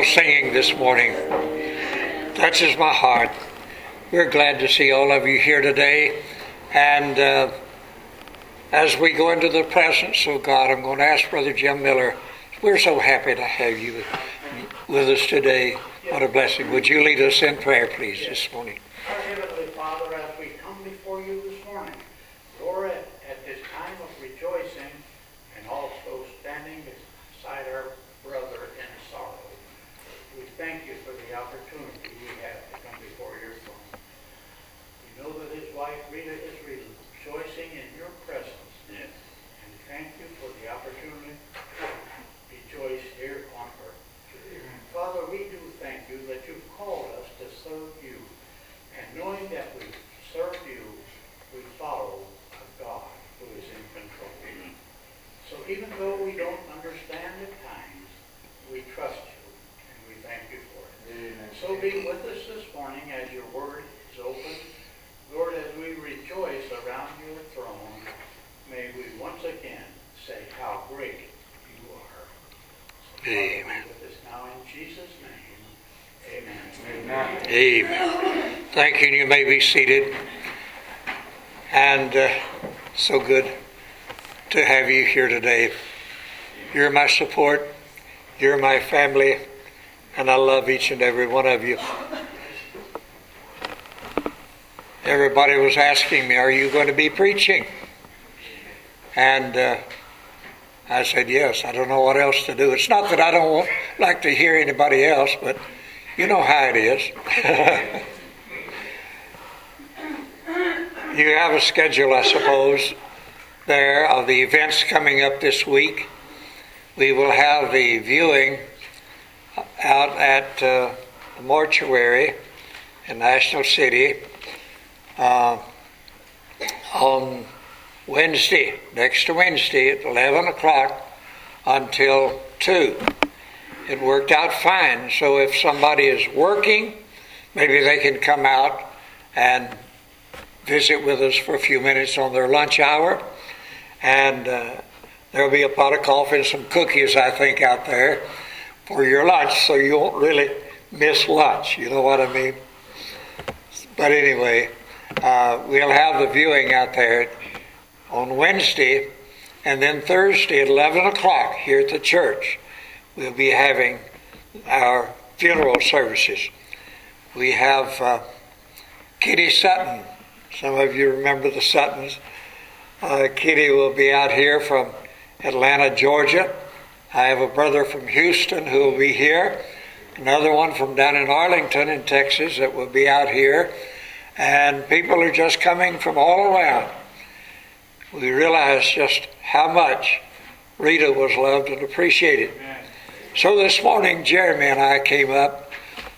singing this morning touches my heart. We're glad to see all of you here today. And as we go into the presence of God, I'm going to ask Brother Jim Miller. We're so happy to have you with us today. What a blessing. Would you lead us in prayer, please, this morning? Our Heavenly Father, as we come before you this morning, Lord, at this time of rejoicing and also standing beside our brother in sorrow, we thank you for the opportunity we have to come before your throne. We know that his wife Rita is rejoicing in your presence. Yes. And thank you for the opportunity to rejoice here on earth. Father, we do thank you that you've called us to serve you. And knowing that we serve you, we follow a God who is in control. So even though we don't understand at times, we trust you and we thank you for it. Amen. So be with us this morning as your word is open. Lord, as we rejoice around your throne, may we once again say how great you are. So Amen. Be with us now in Jesus' name. Amen. Amen. Amen. Thank you. You may be seated. And so good to have you here today. You're my support. You're my family. And I love each and every one of you. Everybody was asking me, are you going to be preaching? And I said, yes. I don't know what else to do. It's not that I don't like to hear anybody else, but you know how it is. You have a schedule, I suppose, there of the events coming up this week. We will have the viewing out at the mortuary in National City on Wednesday, next Wednesday at 11 o'clock until 2. It worked out fine. So if somebody is working, maybe they can come out and visit with us for a few minutes on their lunch hour. And there'll be a pot of coffee and some cookies, I think, out there for your lunch. So you won't really miss lunch. You know what I mean? But anyway, we'll have the viewing out there on Wednesday. And then Thursday at 11 o'clock here at the church, we'll be having our funeral services. We have Kitty Sutton. Some of you remember the Suttons. Kitty will be out here from Atlanta, Georgia. I have a brother from Houston who will be here. Another one from down in Arlington in Texas that will be out here. And people are just coming from all around. We realize just how much Rita was loved and appreciated. Amen. So this morning, Jeremy and I came up.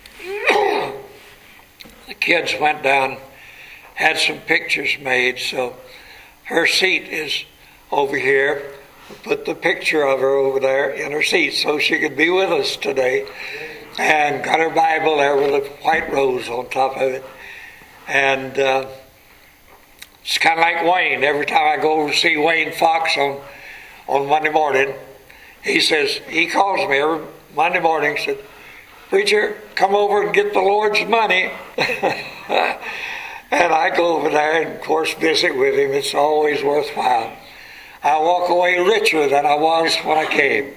The kids went down, had some pictures made, so her seat is over here. We put the picture of her over there in her seat so she could be with us today. And got her Bible there with a white rose on top of it. And it's kind of like Wayne. Every time I go over to see Wayne Fox on Monday morning, he calls me every Monday morning and said, "Preacher, come over and get the Lord's money." And I go over there and, of course, visit with him. It's always worthwhile. I walk away richer than I was when I came.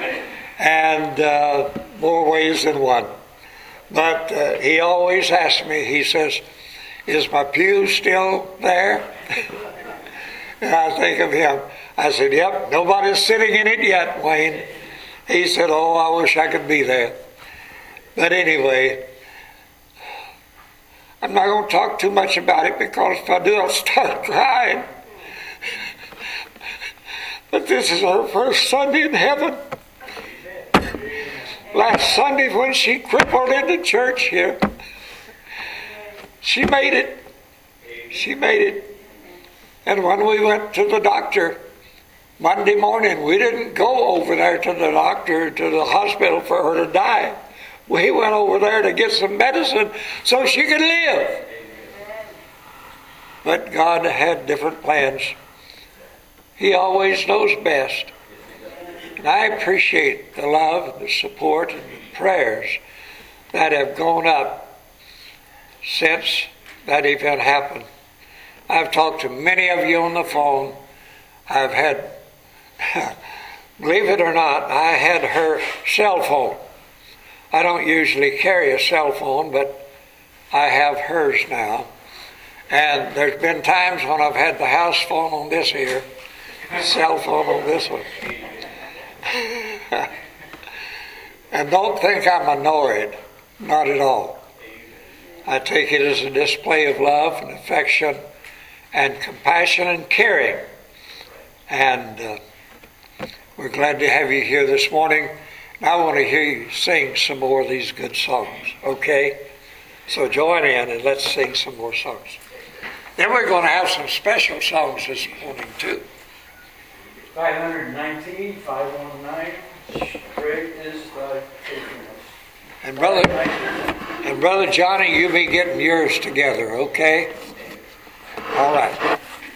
And more ways than one. But he always asks me, he says, "Is my pew still there?" And I think of him. I said, "Yep, nobody's sitting in it yet, Wayne." He said, "Oh, I wish I could be there." But anyway, I'm not going to talk too much about it because if I do, I'll start crying. But this is her first Sunday in heaven. Last Sunday when she crippled into church here, she made it. She made it. And when we went to the doctor Monday morning, we didn't go over there to the doctor, to the hospital for her to die. We went over there to get some medicine so she could live. But God had different plans. He always knows best. And I appreciate the love and the support and prayers that have gone up since that event happened. I've talked to many of you on the phone. I've had, believe it or not, I had her cell phone. I don't usually carry a cell phone, but I have hers now. And there's been times when I've had the house phone on this ear, cell phone on this one. And don't think I'm annoyed. Not at all. I take it as a display of love and affection and compassion and caring. And we're glad to have you here this morning. And I want to hear you sing some more of these good songs. Okay? So join in and let's sing some more songs. Then we're going to have some special songs this morning too. 519, 519, great is thy faithfulness. And Brother Johnny, you be getting yours together, okay? All right.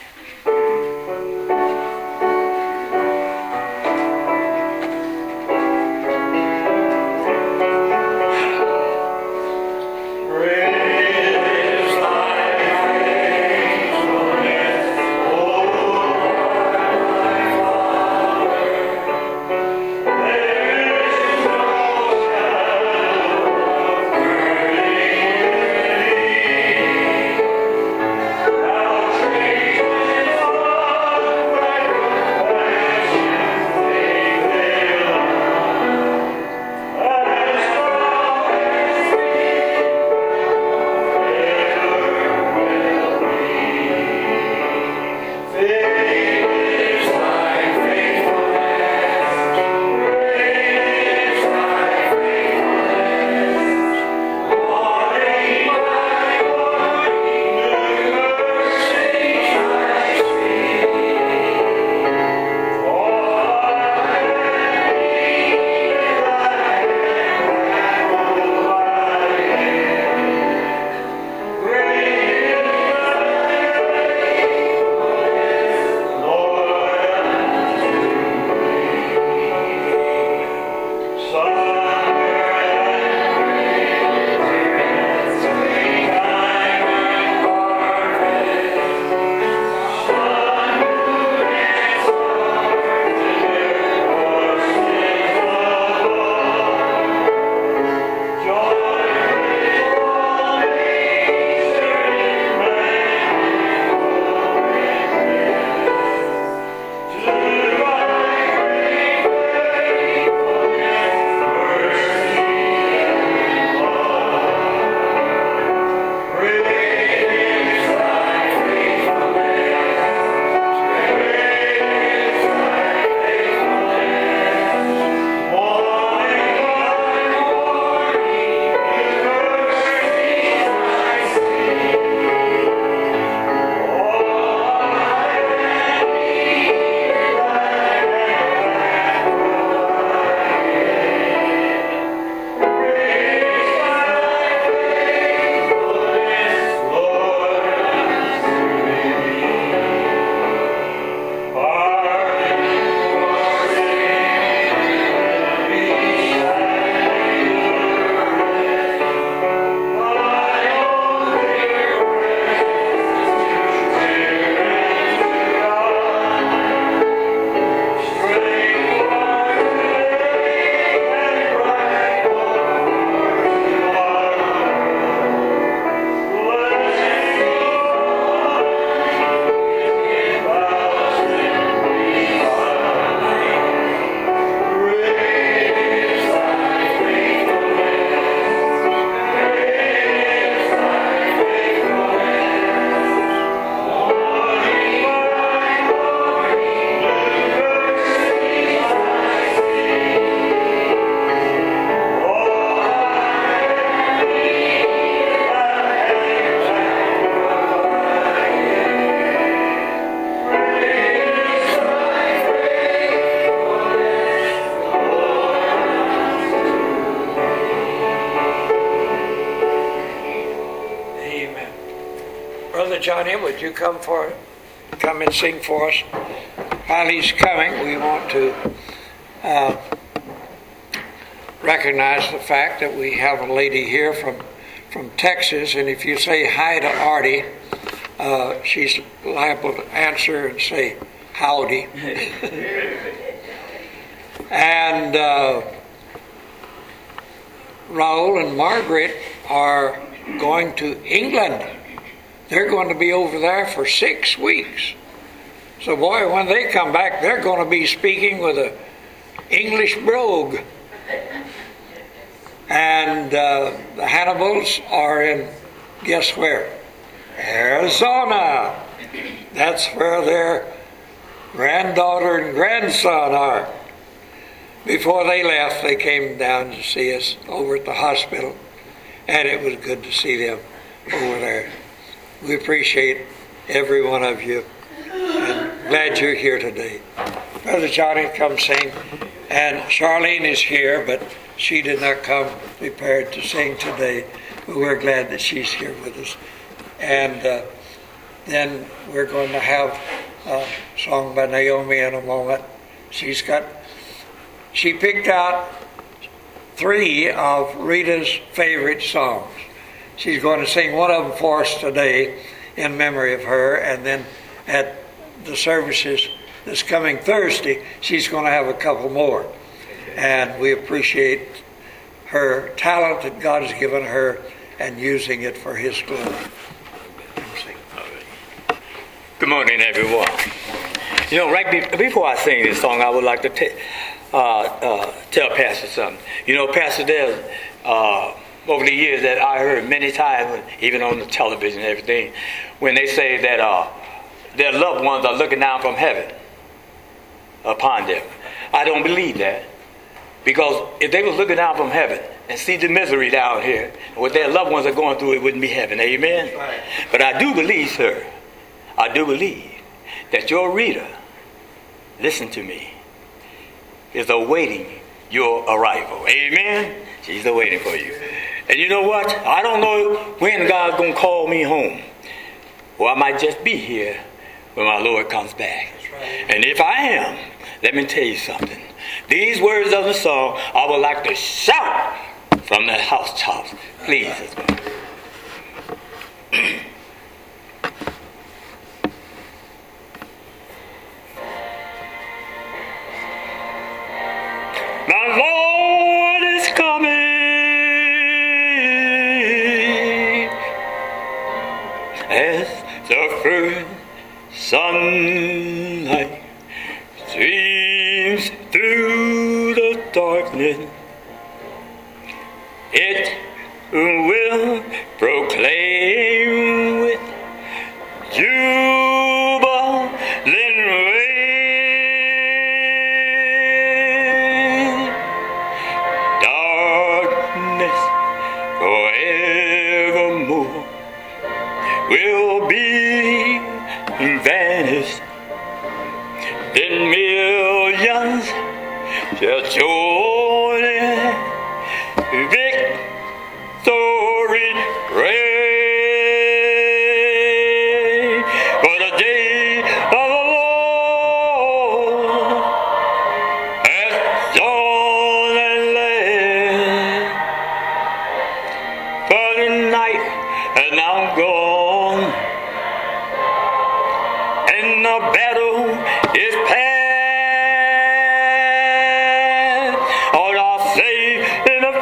Brother Johnny, would you come and sing for us? While he's coming, we want to recognize the fact that we have a lady here from Texas, and if you say hi to Artie, she's liable to answer and say howdy. And Raul and Margaret are going to England. They're going to be over there for 6 weeks. So boy, when they come back, they're going to be speaking with an English brogue. And the Hannibals are in, guess where? Arizona. That's where their granddaughter and grandson are. Before they left, they came down to see us over at the hospital, and it was good to see them over there. We appreciate every one of you, and glad you're here today. Brother Johnny, come sing. And Charlene is here, but she did not come prepared to sing today, but we're glad that she's here with us. And then we're going to have a song by Naomi in a moment. She picked out 3 of Rita's favorite songs. She's going to sing one of them for us today in memory of her, and then at the services this coming Thursday, she's going to have a couple more. And we appreciate her talent that God has given her and using it for His glory. Good morning, everyone. You know, right before I sing this song, I would like to tell Pastor something. You know, Pastor, there's over the years that I heard many times, even on the television and everything, when they say that their loved ones are looking down from heaven upon them. I don't believe that. Because if they were looking down from heaven and see the misery down here, what their loved ones are going through, it wouldn't be heaven. Amen? Right. But I do believe, sir, I do believe that your Rita, listen to me, is awaiting your arrival. Amen? She's awaiting for you. And you know what? I don't know when God's going to call me home. Or I might just be here when my Lord comes back. Right. And if I am, let me tell you something. These words of the song, I would like to shout from the housetops. Please. My Lord is coming, as the first sunlight streams through the darkness. It will proclaim with jubilant rain, darkness forevermore will be vanished. Then millions shall join in victory reign. For the day of the Lord has dawned and laid. For the night has now gone, and the battle is past. All are safe in the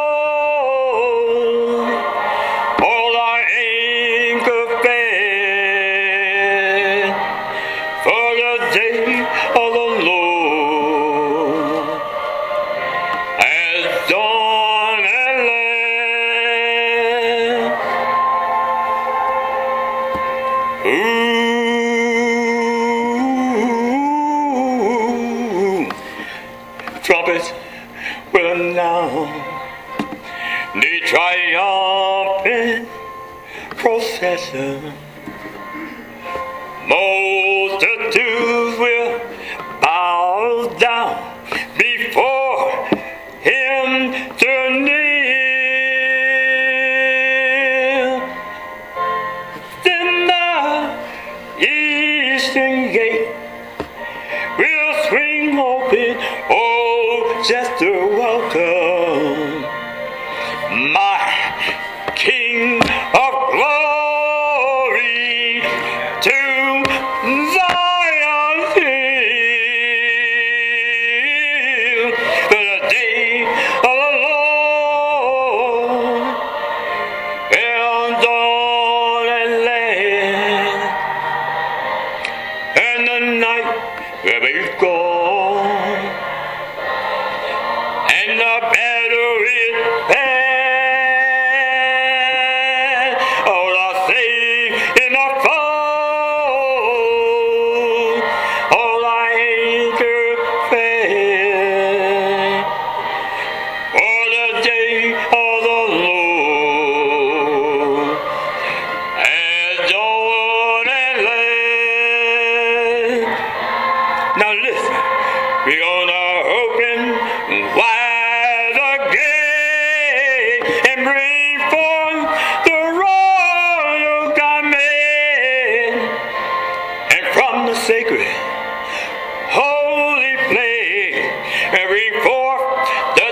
fold, all are anchored fast. For the day of the Lord has dawned at last. Ooh, trumpets will announce the triumphant procession. Multitudes will bow down before Him to kneel. Then the eastern gate will swing open, oh, just to welcome where we go, and the battle is past. All are safe in the fold, all are anchored fast. For the day of the Lord has dawned at last. Now listen, we're gonna open wide the gate and bring forth the royal garment, and from the sacred holy place, and bring forth the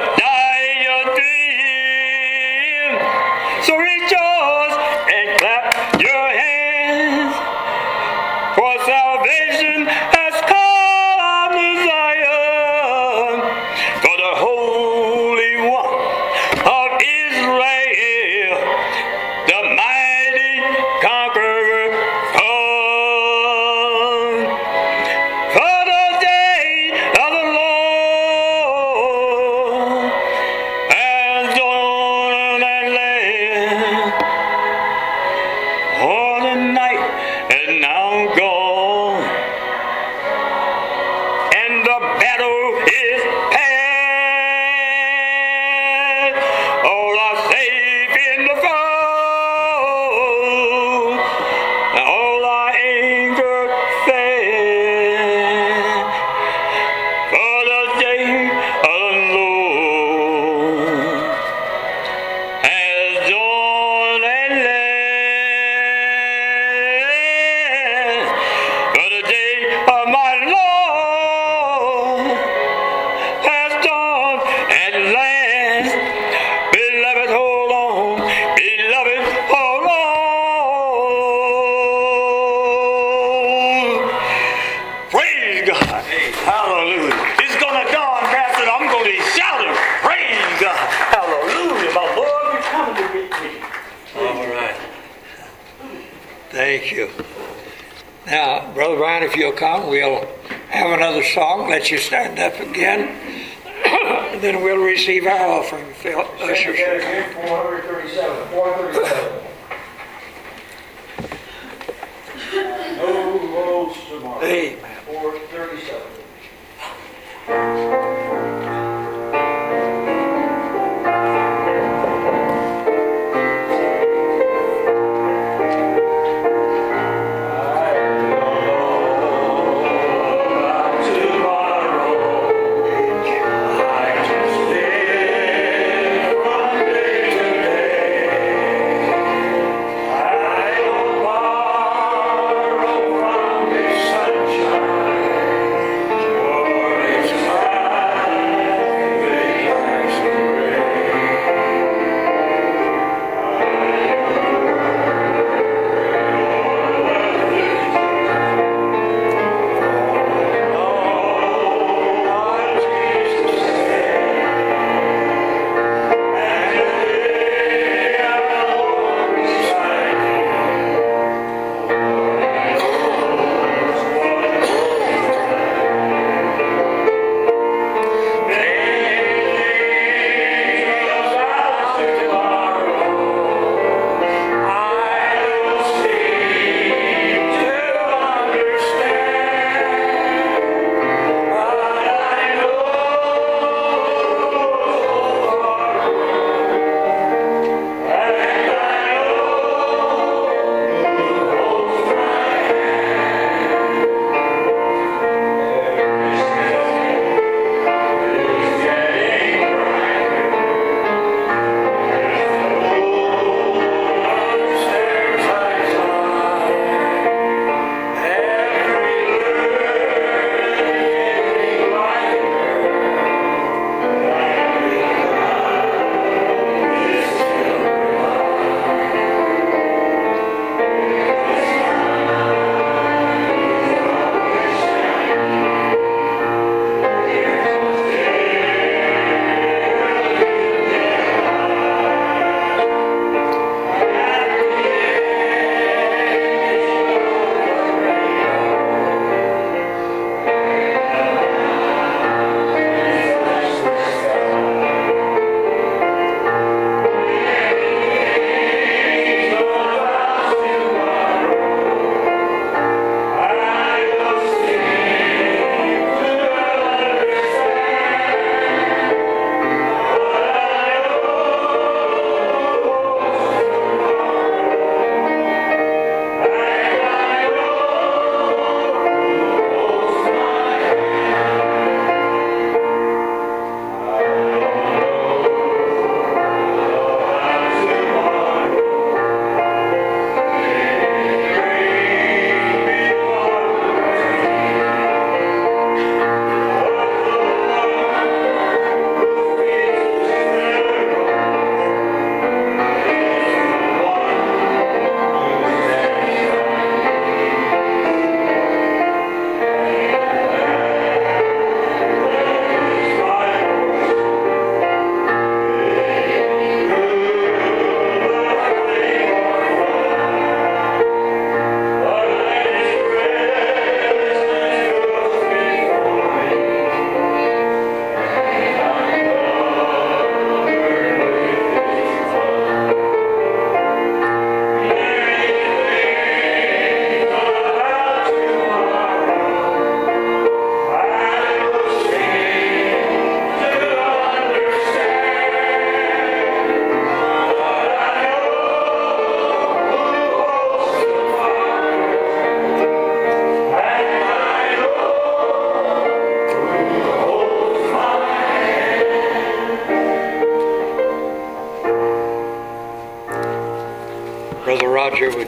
diadem. So rejoice and clap your hands, for salvation has come to Zion, for the Holy One of Israel, the mighty conqueror come. For the day of the Lord has dawned at last. Oh, the night is now gone, and the battle is past. All are safe in the fold, and all are anchored fast. For the day of the Lord has dawned at last. For the day of my Lord has dawned at last. Beloved, hold on. Beloved, hold on. Praise God. Hallelujah. It's going to dawn, Pastor. I'm going to be shouting. Praise God. Hallelujah. My Lord, you're coming to meet me. All right. Thank you. Now, Brother Brian, if you'll come, we'll have another song. Let you stand up again. Then we'll receive our offering. Phil, Stand together again, 437. 437. No roads tomorrow. Amen. 437. Sunshine.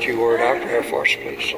would you word our prayer for us, please?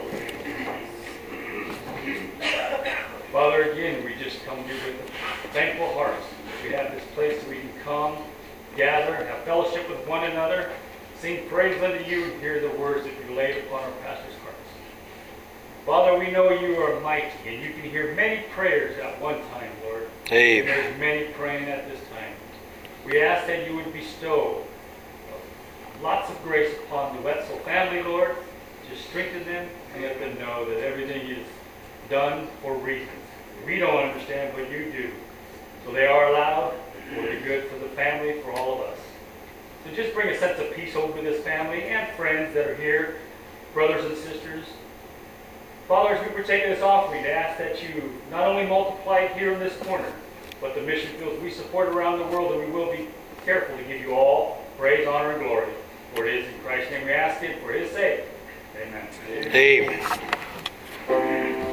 Father, again, we just come to you with thankful hearts. We have this place where we can come, gather, and have fellowship with one another, sing praise unto you, and hear the words that you laid upon our pastor's hearts. Father, we know you are mighty, and you can hear many prayers at one time, Lord. Amen. And there's many praying at this time. We ask that you would bestow lots of grace upon the Wetzel family, Lord. Just strengthen them and let them know that everything is done for reasons. We don't understand, but you do. So they are allowed for the good for the family, for all of us. So just bring a sense of peace over this family and friends that are here, brothers and sisters. Father, as we partake of this offering, to ask that you not only multiply it here in this corner, but the mission fields we support around the world, and we will be careful to give you all praise, honor, and glory. For it is in Christ's name we ask it, for his sake. Amen. Amen.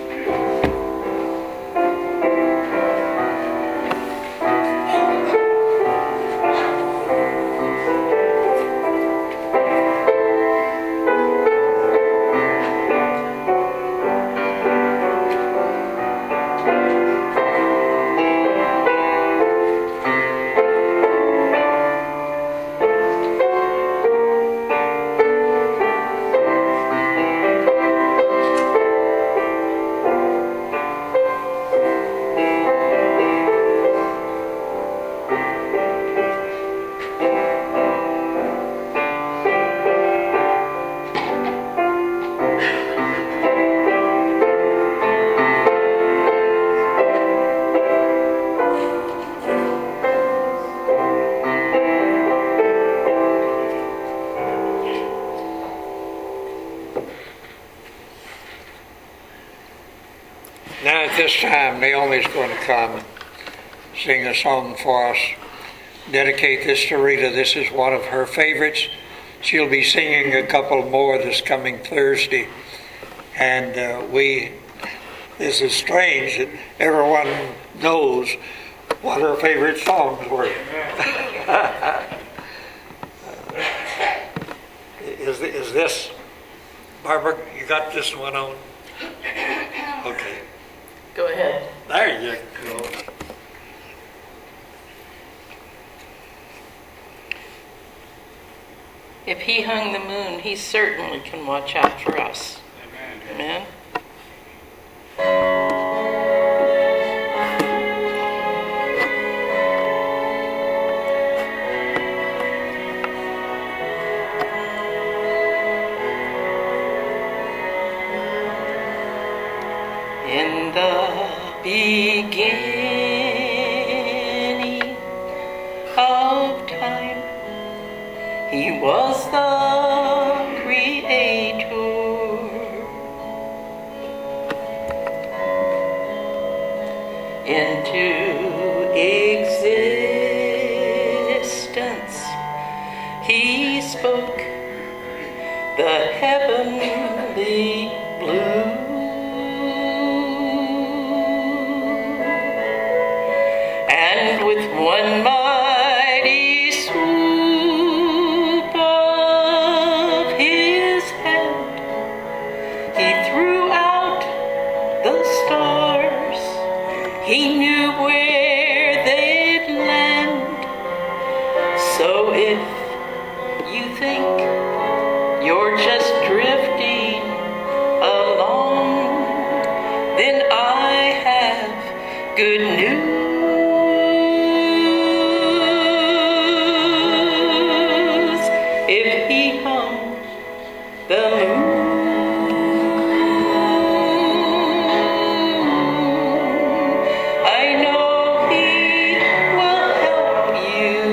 Now at this time, Naomi's going to come and sing a song for us. Dedicate this to Rita. This is one of her favorites. She'll be singing a couple more this coming Thursday. And this is strange that everyone knows what her favorite songs were. Is this, Barbara, you got this one on? Okay. Go ahead. There you go. If he hung the moon, he certainly can watch out for us. Amen. In the beginning of time, he was the creator. Into existence he spoke the heavenly blue. And with one mighty swoop of his hand, he threw out the stars. He knew where they'd land. So if you think you're just drifting along, then I have good news. If he hung the moon, I know he will help you.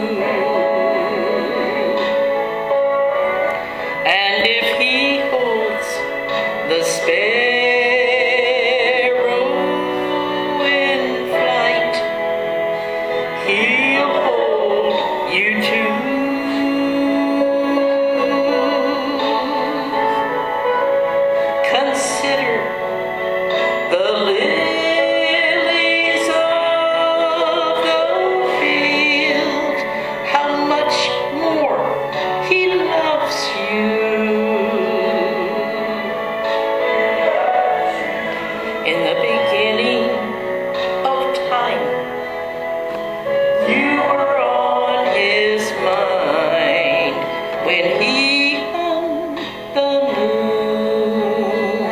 And if he holds the sparrow in flight, he'll hold you too. Consider the lilies of the field, how much more he loves you. In the beginning of time, you were on his mind when he hung the moon.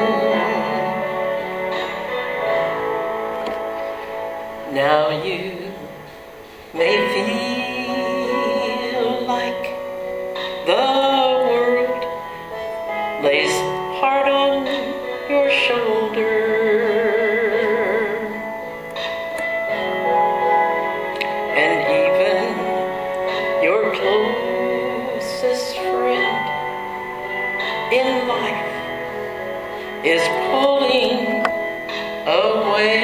Now you may feel like the world lays hard on your shoulder, and even your closest friend in life is pulling away.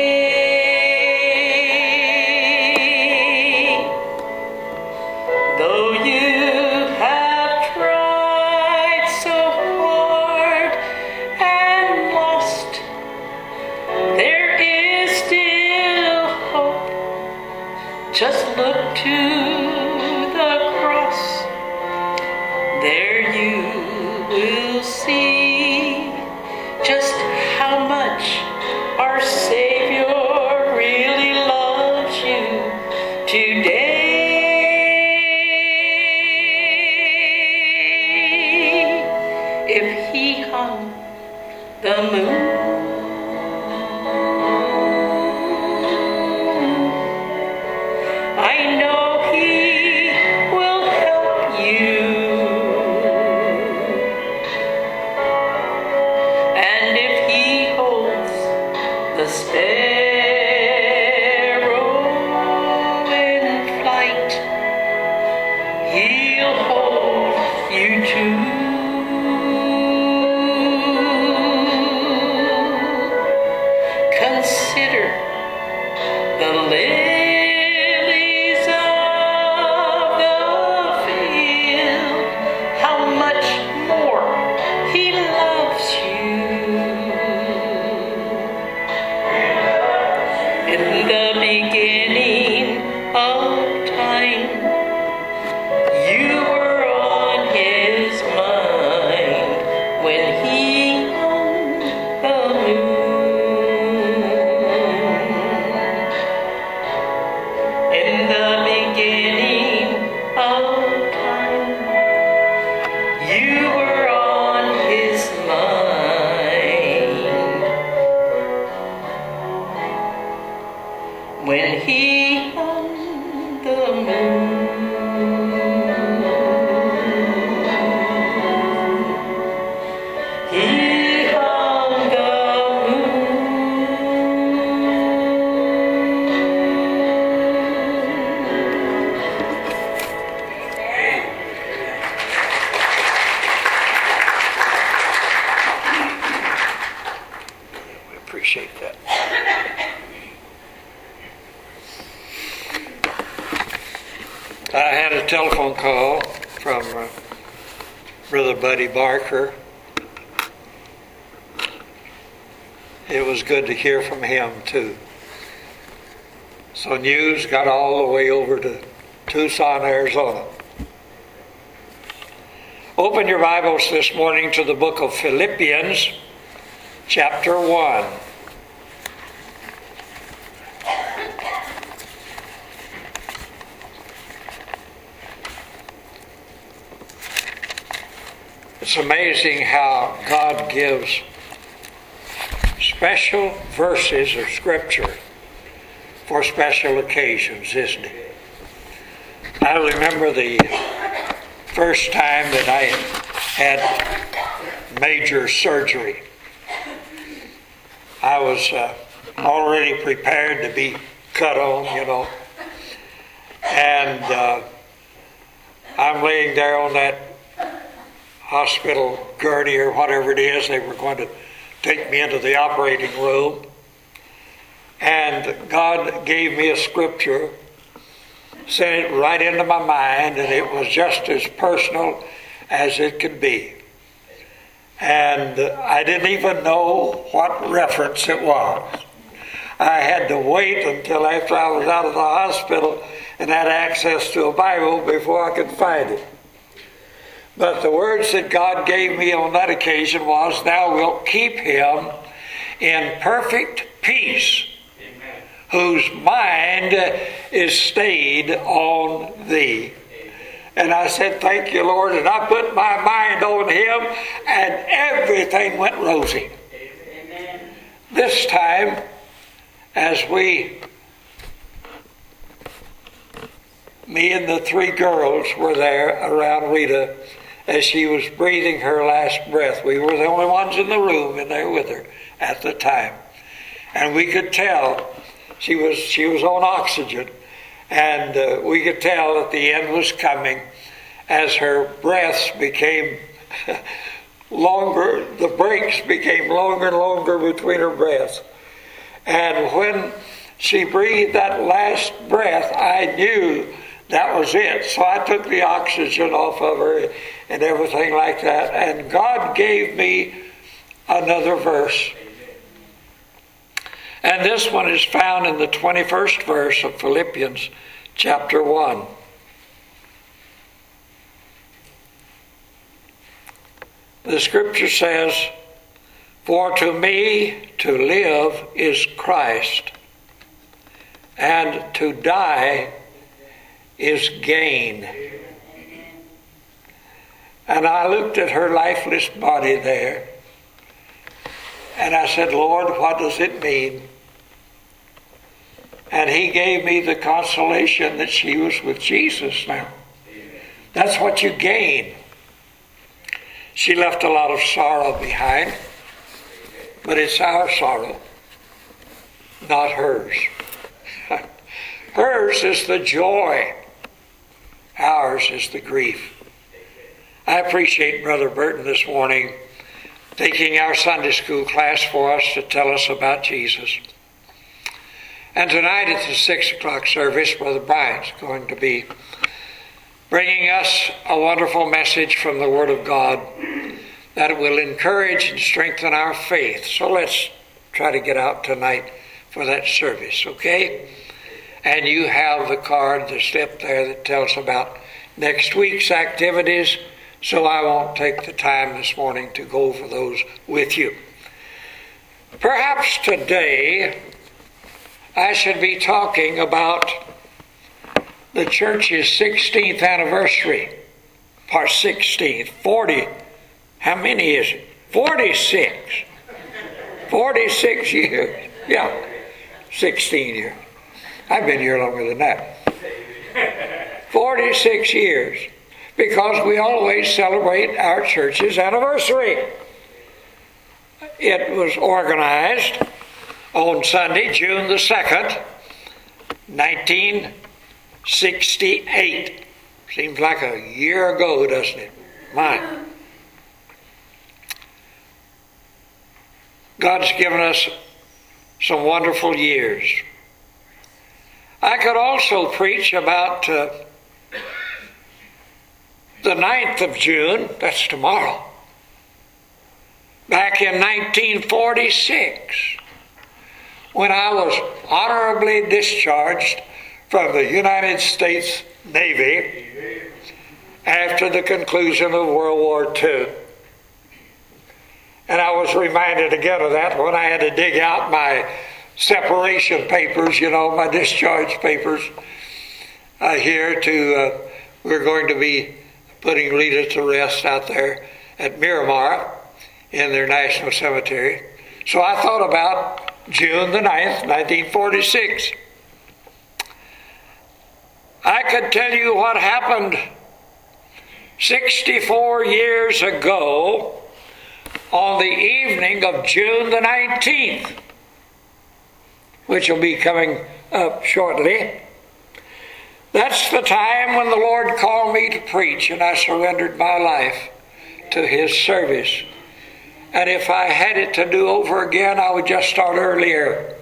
Though you have tried so hard and lost, there is still hope. Just look to the cross. There you will see just how much our Savior really loves you today. If he hung the moon, I know he will help you. And if he holds the sparrow in flight, he'll hold you too. Consider the lilies of the field, how much more he loves you. In the beginning of time, you were on his mind when he hung the moon. In the beginning of time, you were on his mind when he hung the moon. He hung the We appreciate that. I had a telephone call from Brother Buddy Barker. It was good to hear from him too. So news got all the way over to Tucson, Arizona. Open your Bibles this morning to the book of Philippians, chapter 1. It's amazing how God gives special verses of Scripture for special occasions, isn't it? I remember the first time that I had major surgery. I was already prepared to be cut on, and I'm laying there on that hospital gurney or whatever it is. They were going to take me into the operating room, and God gave me a scripture, sent it right into my mind, and it was just as personal as it could be. And I didn't even know what reference it was. I had to wait until after I was out of the hospital and had access to a Bible before I could find it. But the words that God gave me on that occasion was, "Thou wilt keep him in perfect peace, whose mind is stayed on thee. And I said, thank you, Lord. And I put my mind on him, and everything went rosy. Amen. This time, as me and the three girls were there around Rita as she was breathing her last breath. We were the only ones in the room in there with her at the time. And we could tell she was on oxygen. And we could tell that the end was coming as her breaths became longer. The breaks became longer and longer between her breaths. And when she breathed that last breath, I knew that was it. So I took the oxygen off of her and everything like that. And God gave me another verse. And this one is found in the 21st verse of Philippians chapter 1. The scripture says, "For to me to live is Christ, and to die is gain." And I looked at her lifeless body there, and I said, Lord, what does it mean? And he gave me the consolation that she was with Jesus now. That's what you gain. She left a lot of sorrow behind, but it's our sorrow, not hers. Hers is the joy. Ours is the grief. I appreciate Brother Burton this morning taking our Sunday school class for us to tell us about Jesus. And tonight at the 6 o'clock service, Brother Bryant's going to be bringing us a wonderful message from the Word of God that will encourage and strengthen our faith. So let's try to get out tonight for that service, okay? And you have the card, the slip there that tells about next week's activities, so I won't take the time this morning to go over those with you. Perhaps today I should be talking about the church's 16th anniversary. Part 16, 40. How many is it? 46. 46 years. Yeah, 16 years. I've been here longer than that. 46 years. Because we always celebrate our church's anniversary. It was organized on Sunday, June the 2nd, 1968. Seems like a year ago, doesn't it? Mine. God's given us some wonderful years. I could also preach about the 9th of June, that's tomorrow, back in 1946, when I was honorably discharged from the United States Navy after the conclusion of World War II. And I was reminded again of that when I had to dig out my separation papers, my discharge papers here we're going to be putting Rita to rest out there at Miramar in their national cemetery. So I thought about June the 9th, 1946. I could tell you what happened 64 years ago on the evening of June the 19th, which will be coming up shortly. That's the time when the Lord called me to preach, and I surrendered my life to His service. And if I had it to do over again, I would just start earlier.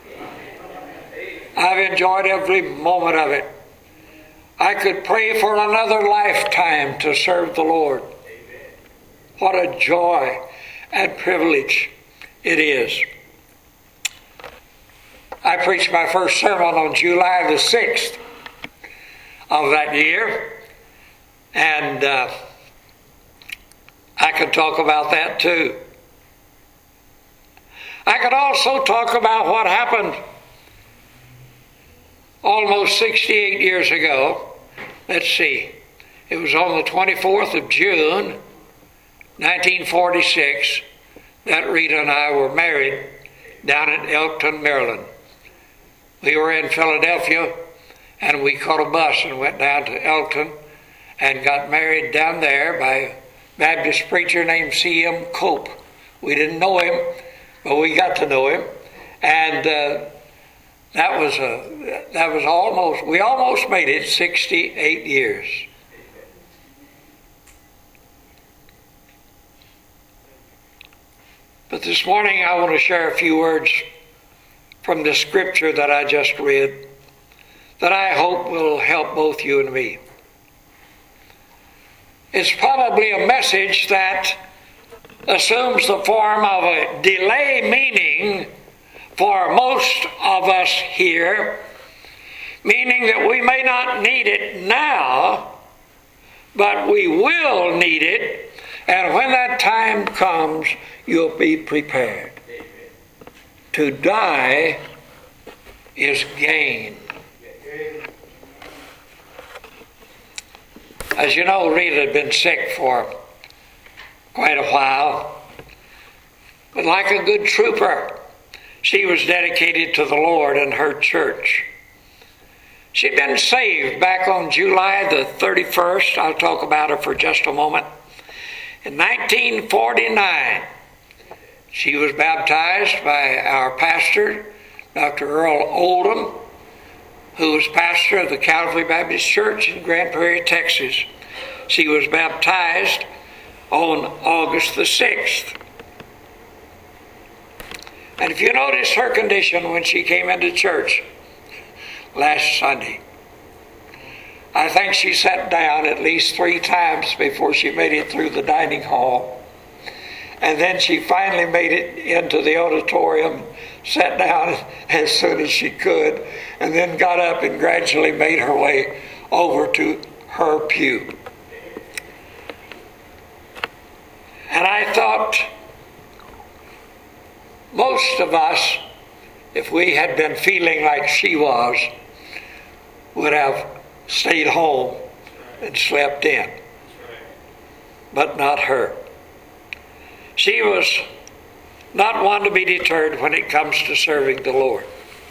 I've enjoyed every moment of it. I could pray for another lifetime to serve the Lord. What a joy and privilege it is. I preached my first sermon on July the 6th of that year, and I could talk about that too. I could also talk about what happened almost 68 years ago. Let's see. It was on the 24th of June, 1946, that Rita and I were married down in Elkton, Maryland. We were in Philadelphia, and we caught a bus and went down to Elkton and got married down there by a Baptist preacher named C.M. Cope. We didn't know him, but we got to know him. And we almost made it 68 years. But this morning I want to share a few words from the scripture that I just read that I hope will help both you and me. It's probably a message that assumes the form of a delay meaning for most of us here, meaning that we may not need it now, but we will need it, and when that time comes, you'll be prepared. To die is gain. As you know, Rita had been sick for quite a while, but like a good trooper, she was dedicated to the Lord and her church. She'd been saved back on July the 31st. I'll talk about her for just a moment. In 1949, she was baptized by our pastor, Dr. Earl Oldham, who was pastor of the Calvary Baptist Church in Grand Prairie, Texas. She was baptized on August the 6th. And if you notice her condition when she came into church last Sunday, I think she sat down at least 3 times before she made it through the dining hall. And then she finally made it into the auditorium, sat down as soon as she could, and then got up and gradually made her way over to her pew. And I thought most of us, if we had been feeling like she was, would have stayed home and slept in. But not her. She was not one to be deterred when it comes to serving the Lord.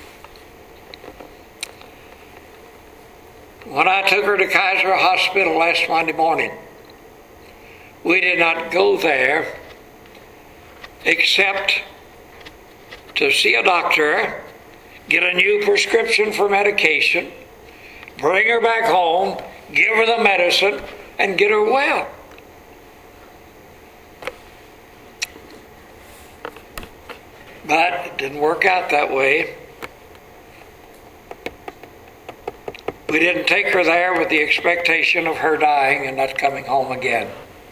When I took her to Kaiser Hospital last Monday morning, we did not go there except to see a doctor, get a new prescription for medication, bring her back home, give her the medicine, and get her well. But it didn't work out that way. We didn't take her there with the expectation of her dying and not coming home again.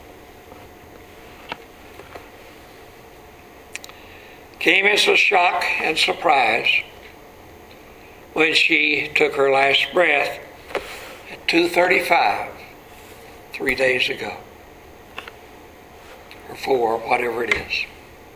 Came as a shock and surprise when she took her last breath at 2:35 3 days ago. Or 4, whatever it is.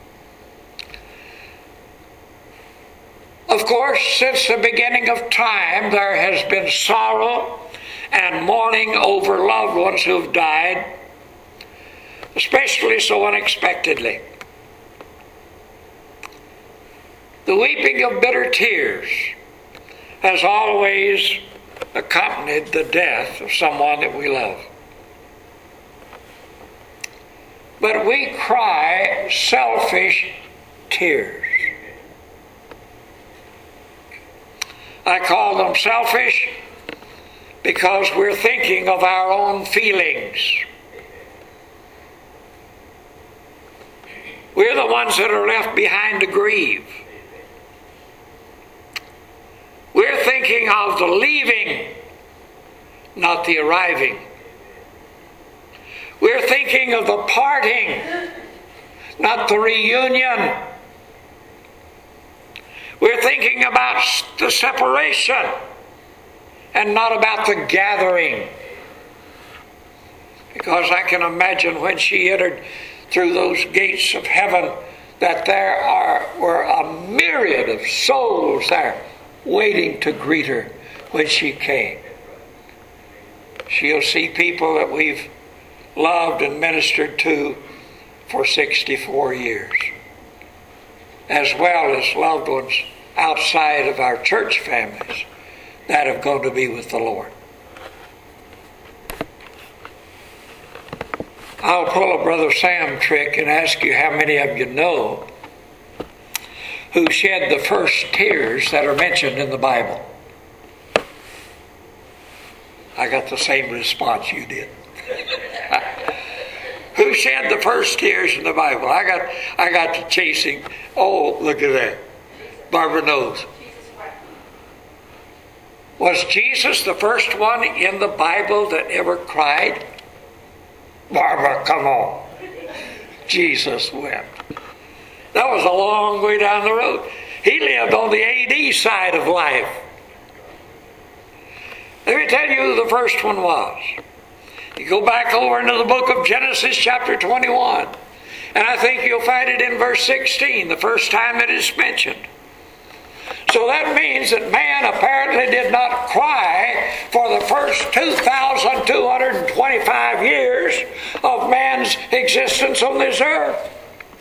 Of course, since the beginning of time, there has been sorrow and mourning over loved ones who have died, especially so unexpectedly. The weeping of bitter tears has always accompanied the death of someone that we love. But we cry selfish tears. I call them selfish because we're thinking of our own feelings. We're the ones that are left behind to grieve. We're thinking of the leaving, not the arriving. We're thinking of the parting, not the reunion. We're thinking about the separation and not about the gathering. Because I can imagine when she entered through those gates of heaven that were a myriad of souls there waiting to greet her when she came. She'll see people that we've loved and ministered to for 64 years, as well as loved ones outside of our church families that have gone to be with the Lord. I'll pull a Brother Sam trick and ask you how many of you know who shed the first tears that are mentioned in the Bible. I got the same response you did. Who shed the first tears in the Bible? I got to chasing. Oh, look at that. Barbara knows. Was Jesus the first one in the Bible that ever cried? Barbara, come on. Jesus wept. That was a long way down the road. He lived on the AD side of life. Let me tell you who the first one was. You go back over into the book of Genesis chapter 21, and I think you'll find it in verse 16, the first time that it's mentioned. So that means that man apparently did not cry for the first 2,225 years of man's existence on this earth.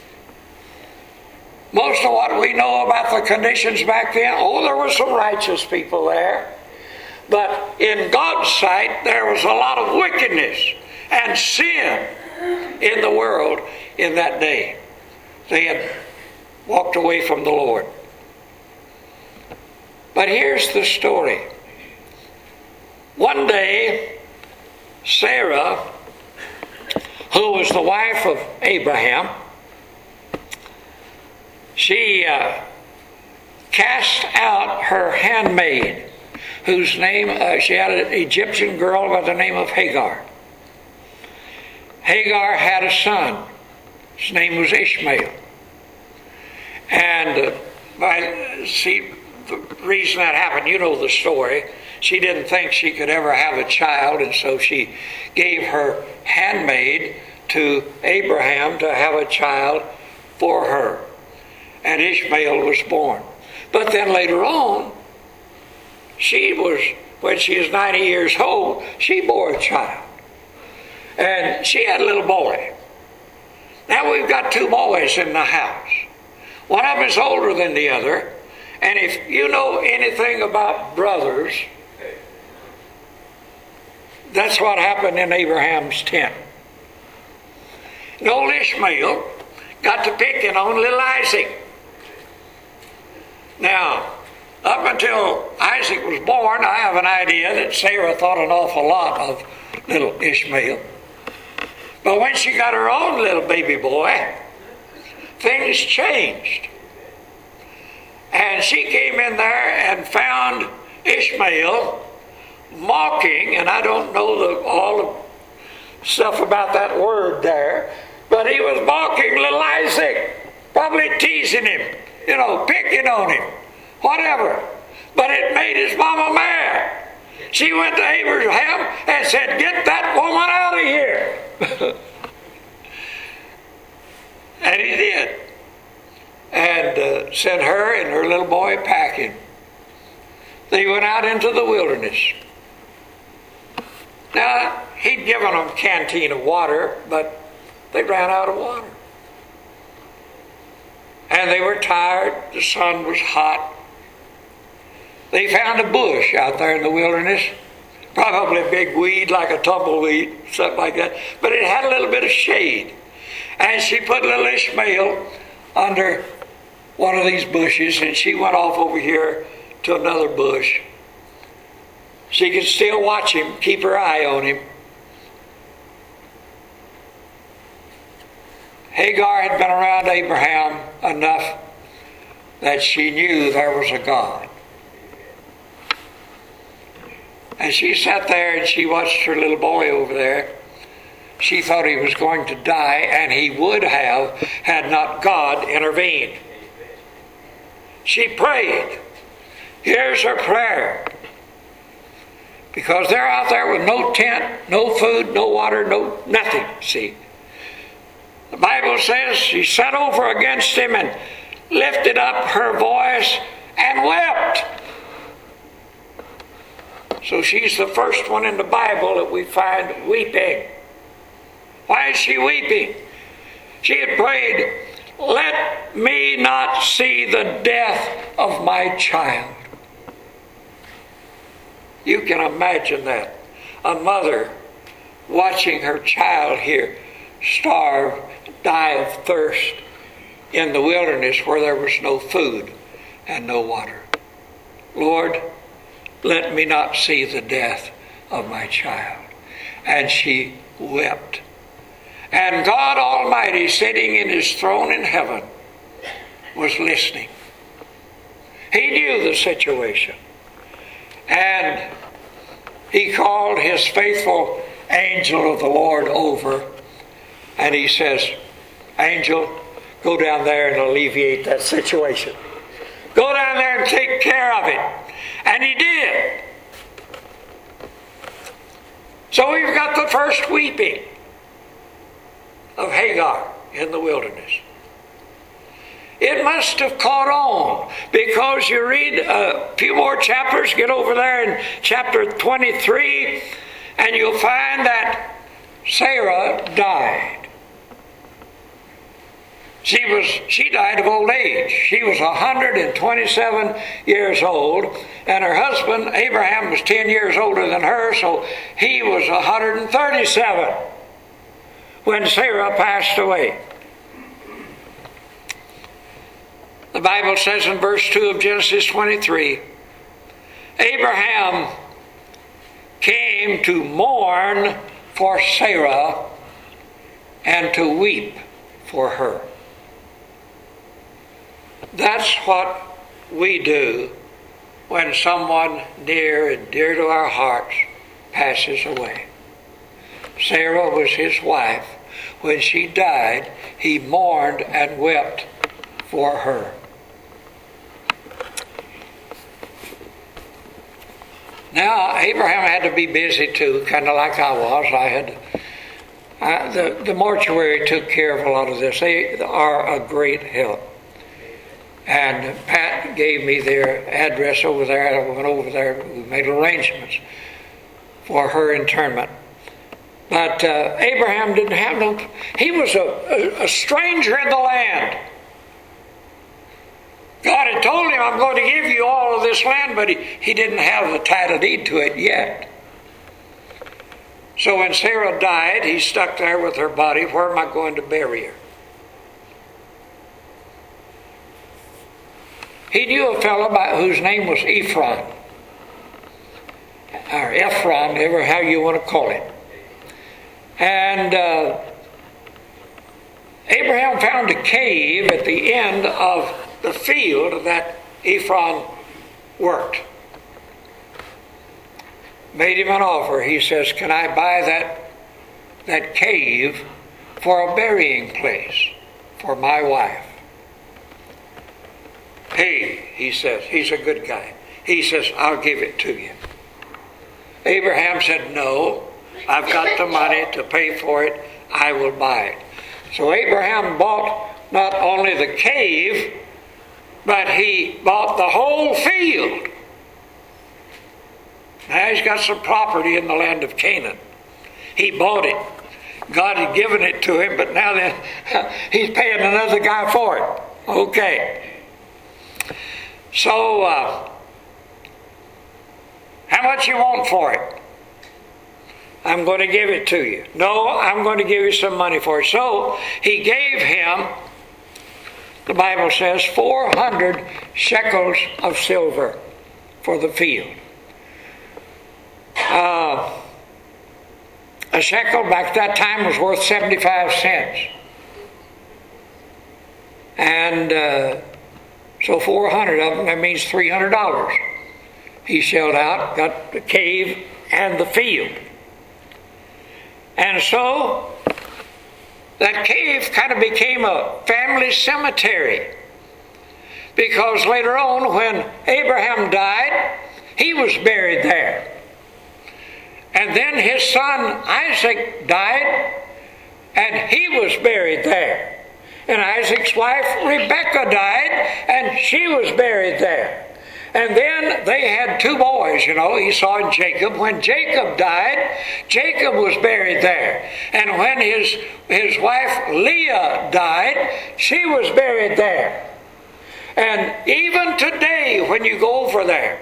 Most of what we know about the conditions back then, there were some righteous people there. But in God's sight, there was a lot of wickedness and sin in the world in that day. They had walked away from the Lord. But here's the story. One day, Sarah, who was the wife of Abraham, she cast out her handmaid, whose name, she had an Egyptian girl by the name of Hagar. Hagar had a son. His name was Ishmael. And the reason that happened, you know the story. She didn't think she could ever have a child, and so she gave her handmaid to Abraham to have a child for her. And Ishmael was born. But then later on, when she was 90 years old, she bore a child. And she had a little boy. Now we've got two boys in the house. One of them is older than the other. And if you know anything about brothers, that's what happened in Abraham's tent. And old Ishmael got to picking on little Isaac. Now, up until Isaac was born, I have an idea that Sarah thought an awful lot of little Ishmael. But when she got her own little baby boy, things changed. And she came in there and found Ishmael mocking, and I don't know all the stuff about that word there, but he was mocking little Isaac, probably teasing him, picking on him, whatever. But it made his mama mad. She went to Abraham and said, "Get that woman out of here." And he did. And sent her and her little boy packing. They went out into the wilderness. Now, he'd given them a canteen of water, but they ran out of water. And they were tired. The sun was hot. They found a bush out there in the wilderness. Probably a big weed like a tumbleweed, something like that. But it had a little bit of shade. And she put little Ishmael under one of these bushes, and she went off over here to another bush. She could still watch him, keep her eye on him. Hagar had been around Abraham enough that she knew there was a God. And she sat there and she watched her little boy over there. She thought he was going to die, and he would have had not God intervened. She prayed. Here's her prayer. Because they're out there with no tent, no food, no water, no nothing, see. The Bible says she sat over against him and lifted up her voice and wept. So she's the first one in the Bible that we find weeping. Why is she weeping? She had prayed, "Let me not see the death of my child." You can imagine that. A mother watching her child here starve, die of thirst in the wilderness where there was no food and no water. Lord, let me not see the death of my child. And she wept. And God Almighty, sitting in his throne in heaven, was listening. He knew the situation. And he called his faithful angel of the Lord over, and he says, "Angel, go down there and alleviate that situation. Go down there and take care of it." And he did. So we've got the first weeping of Hagar in the wilderness. It must have caught on, because you read a few more chapters, get over there in chapter 23, and you'll find that Sarah died. She died of old age. She was 127 years old, and her husband Abraham was 10 years older than her, so he was 137 when Sarah passed away. The Bible says in verse 2 of Genesis 23, Abraham came to mourn for Sarah and to weep for her. That's what we do when someone near and dear to our hearts passes away. Sarah was his wife. When she died, he mourned and wept for her. Now, Abraham had to be busy too, kind of like I was. The mortuary took care of a lot of this. They are a great help. And Pat gave me their address over there. I went over there. We made arrangements for her internment. But Abraham didn't have no... He was a stranger in the land. God had told him, "I'm going to give you all of this land," but he didn't have the title deed to it yet. So when Sarah died, he stuck there with her body. Where am I going to bury her? He knew a fellow whose name was Ephron, or Ephron, ever how you want to call it. And Abraham found a cave at the end of the field that Ephron worked. Made him an offer. He says, "Can I buy that cave for a burying place for my wife?" "Hey," he says, he's a good guy. He says, "I'll give it to you." Abraham said, "No, I've got the money to pay for it. I will buy it." So Abraham bought not only the cave, but he bought the whole field. Now he's got some property in the land of Canaan. He bought it. God had given it to him, but now then he's paying another guy for it. Okay. So, how much you want for it? "I'm going to give it to you." "No, I'm going to give you some money for it." So he gave him, the Bible says, 400 shekels of silver for the field. A shekel back at that time was worth 75 cents. And so 400 of them, that means $300. He shelled out, got the cave and the field. And so that cave kind of became a family cemetery, because later on when Abraham died, he was buried there. And then his son Isaac died, and he was buried there. And Isaac's wife Rebekah died, and she was buried there. And then they had two boys, Esau and Jacob. When Jacob died, Jacob was buried there. And when his wife Leah died, she was buried there. And even today, when you go over there,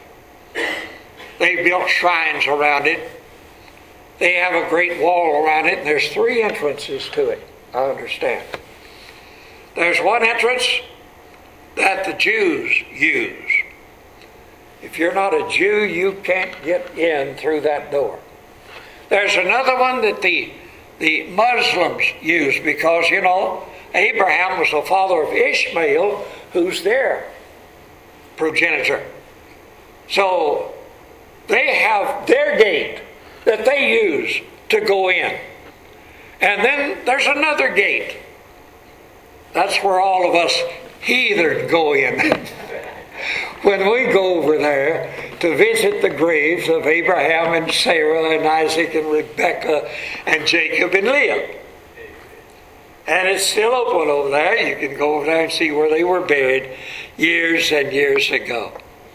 they built shrines around it. They have a great wall around it, and there's 3 entrances to it, I understand. There's one entrance that the Jews use. If you're not a Jew, you can't get in through that door. There's another one that the Muslims use because, Abraham was the father of Ishmael, who's their progenitor. So they have their gate that they use to go in. And then there's another gate. That's where all of us heathen go in. When we go over there to visit the graves of Abraham and Sarah and Isaac and Rebekah and Jacob and Leah. And it's still open over there. You can go over there and see where they were buried years and years ago.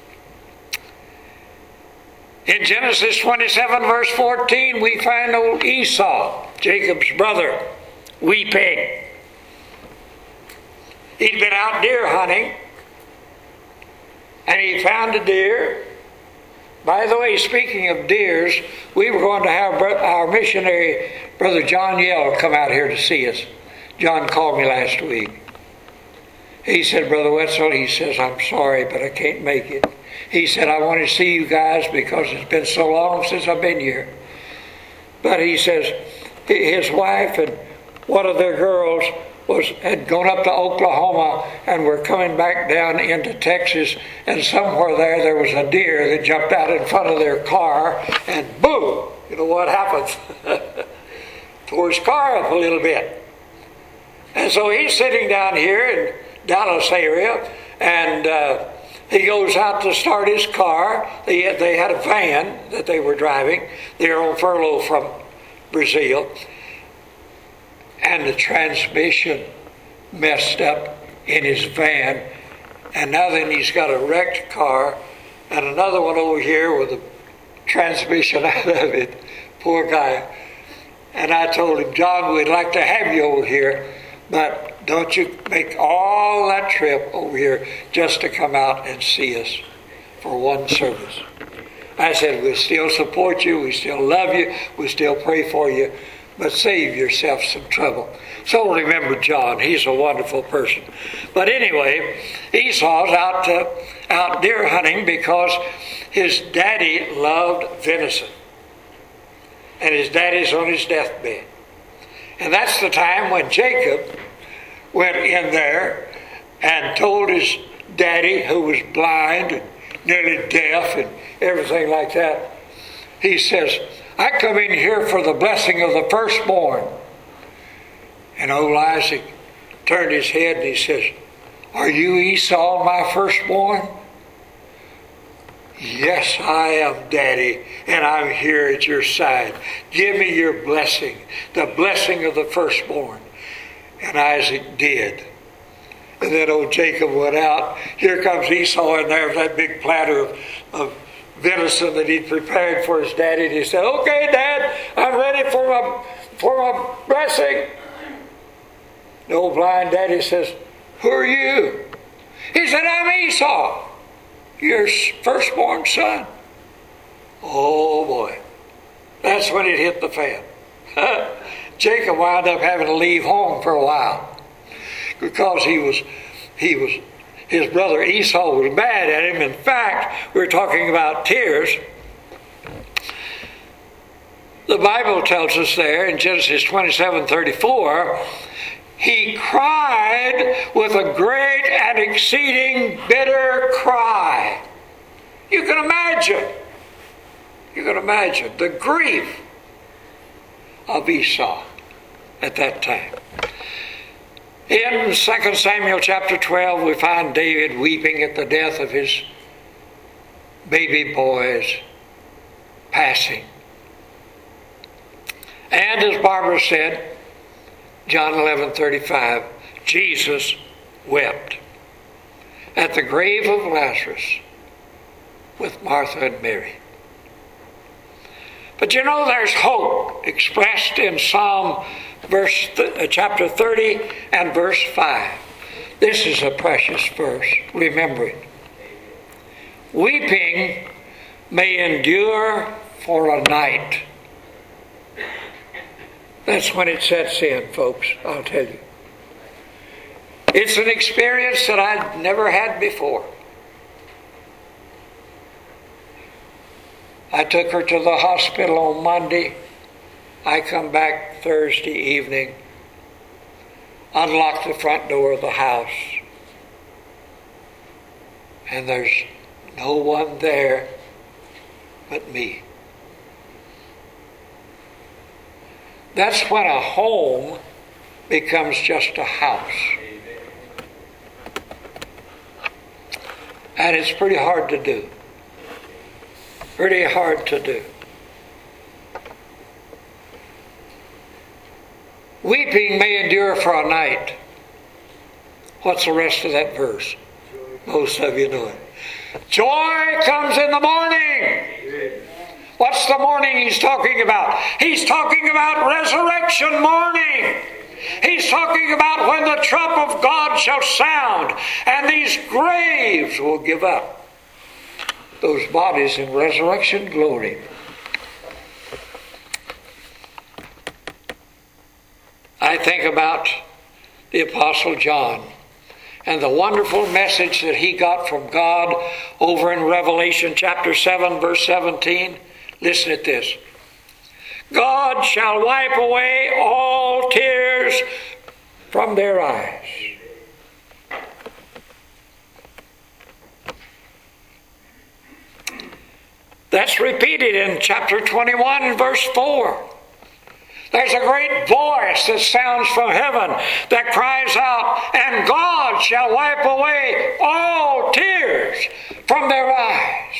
In Genesis 27 verse 14, we find old Esau, Jacob's brother, weeping. He'd been out deer hunting, and he found a deer. By the way, speaking of deers, we were going to have our missionary, Brother John Yell, come out here to see us. John called me last week. He said, Brother Wetzel, he says, I'm sorry, but I can't make it. He said, I want to see you guys because it's been so long since I've been here. But he says, his wife and one of their girls had gone up to Oklahoma and were coming back down into Texas, and somewhere there was a deer that jumped out in front of their car, and boom, you know what happens? Tore his car up a little bit. And so he's sitting down here in Dallas area, and he goes out to start his car. They had a van that they were driving. They were on furlough from Brazil. And the transmission messed up in his van. And now then he's got a wrecked car and another one over here with the transmission out of it. Poor guy. And I told him, John, we'd like to have you over here, but don't you make all that trip over here just to come out and see us for one service. I said, we still support you, we still love you, we still pray for you, but save yourself some trouble. So remember John, he's a wonderful person. But anyway, Esau's out deer hunting because his daddy loved venison. And his daddy's on his deathbed. And that's the time when Jacob went in there and told his daddy, who was blind and nearly deaf and everything like that, he says, I come in here for the blessing of the firstborn. And old Isaac turned his head and he says, are you Esau, my firstborn? Yes, I am, Daddy, and I'm here at your side. Give me your blessing, the blessing of the firstborn. And Isaac did. And then old Jacob went out. Here comes Esau in there with that big platter of venison that he'd prepared for his daddy. And he said, okay, Dad, I'm ready for my blessing. The old blind daddy says, who are you? He said, I'm Esau, your firstborn son. Oh boy. That's when it hit the fan. Jacob wound up having to leave home for a while because his brother Esau was mad at him. In fact, we're talking about tears. The Bible tells us there in Genesis 27:34, he cried with a great and exceeding bitter cry. You can imagine the grief of Esau at that time. In 2 Samuel chapter 12, we find David weeping at the death of his baby boys passing. And as Barbara said, John 11:35, Jesus wept at the grave of Lazarus with Martha and Mary. But you know, there's hope expressed in Psalm chapter 30 and verse 5. This is a precious verse. Remember it. Weeping may endure for a night. That's when it sets in, folks, I'll tell you. It's an experience that I'd never had before. I took her to the hospital on Monday. I come back Thursday evening, unlock the front door of the house, and there's no one there but me. That's when a home becomes just a house. And it's pretty hard to do. Pretty hard to do. Weeping may endure for a night. What's the rest of that verse? Most of you know it. Joy comes in the morning. What's the morning he's talking about? He's talking about resurrection morning. He's talking about when the trump of God shall sound and these graves will give up those bodies in resurrection glory. I think about the Apostle John and the wonderful message that he got from God over in Revelation chapter 7, verse 17. Listen at this. God shall wipe away all tears from their eyes. That's repeated in chapter 21, verse 4. There's a great voice that sounds from heaven that cries out, and God shall wipe away all tears from their eyes.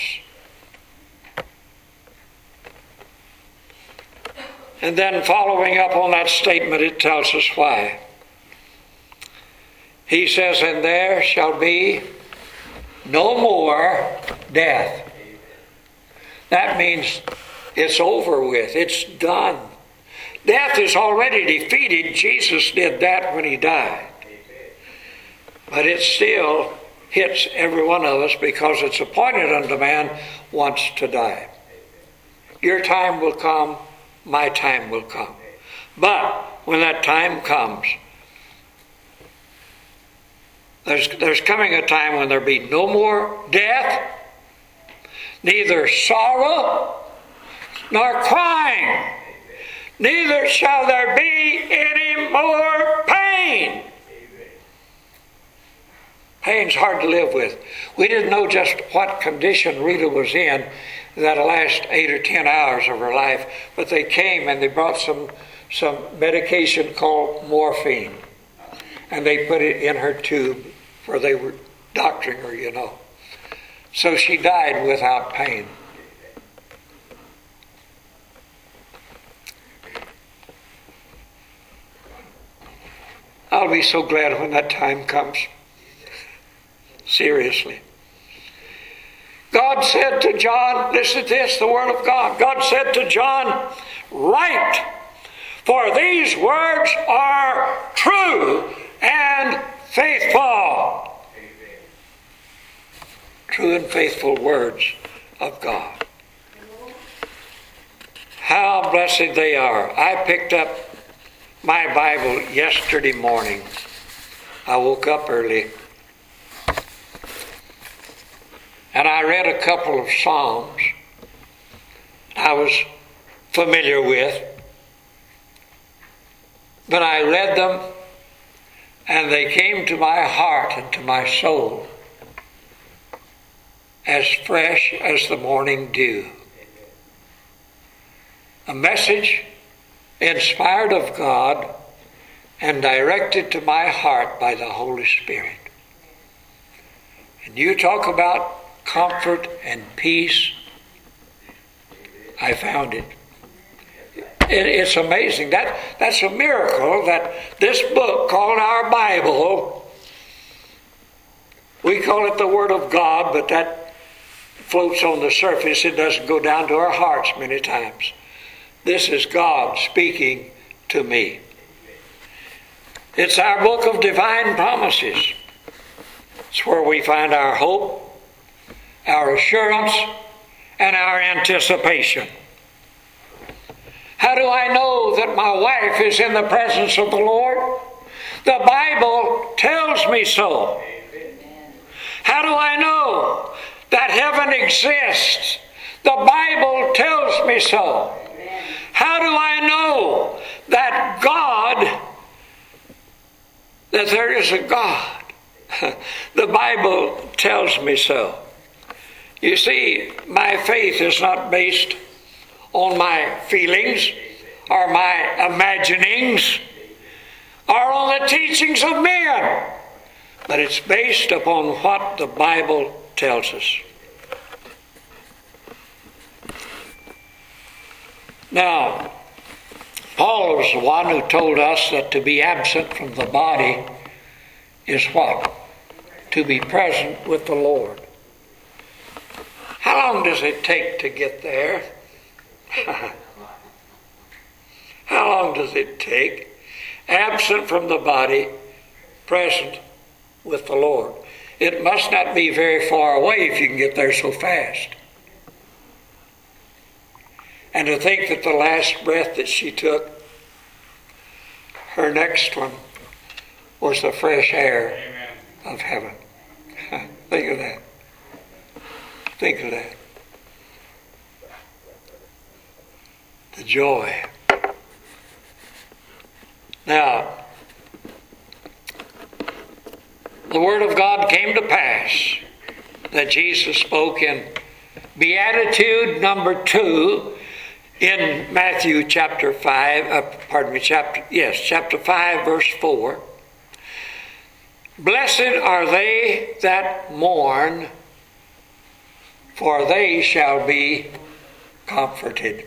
And then following up on that statement, it tells us why. He says, and there shall be no more death. That means it's over with. It's done. Death is already defeated. Jesus did that when he died. But it still hits every one of us because it's appointed unto man once to die. Your time will come. My time will come. But when that time comes, there's coming a time when there'll be no more death, neither sorrow nor crying, neither shall there be any more pain. Pain's hard to live with. We didn't know just what condition Rita was in that last 8 or 10 hours of her life, but they came and they brought some medication called morphine, and they put it in her tube where they were doctoring her, you know. So she died without pain. I'll be so glad when that time comes. Seriously. God said to John, listen to this, the word of God. God said to John, write, for these words are true and faithful. True and faithful words of God. How blessed they are. I picked up my Bible yesterday morning. I woke up early. And I read a couple of Psalms I was familiar with. But I read them and they came to my heart and to my soul as fresh as the morning dew. A message inspired of God and directed to my heart by the Holy Spirit. And you talk about comfort and peace. I found it. It's amazing. That's a miracle that this book called our Bible, we call it the Word of God, but that floats on the surface. It doesn't go down to our hearts many times. This is God speaking to me. It's our book of divine promises. It's where we find our hope, our assurance, and our anticipation. How do I know that my wife is in the presence of the Lord? The Bible tells me so. How do I know that heaven exists? The Bible tells me so. How do I know that that there is a God? The Bible tells me so. You see, my faith is not based on my feelings or my imaginings or on the teachings of men, but it's based upon what the Bible tells us. Now, Paul was the one who told us that to be absent from the body is what? To be present with the Lord. How long does it take to get there? How long does it take? Absent from the body, present with the Lord. It must not be very far away if you can get there so fast. And to think that the last breath that she took, her next one, was the fresh air of heaven. Think of that. Think of that. The joy. Now, the Word of God came to pass that Jesus spoke in Beatitude number 2 in Matthew chapter 5, chapter 5, verse 4. Blessed are they that mourn, for they shall be comforted.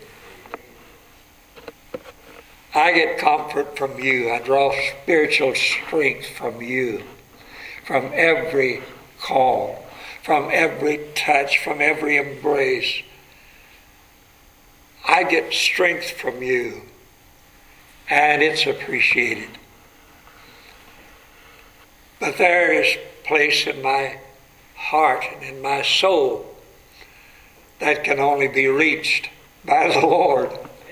I get comfort from you. I draw spiritual strength from you, from every call, from every touch, from every embrace. I get strength from you, and it's appreciated. But there is place in my heart and in my soul that can only be reached by the Lord.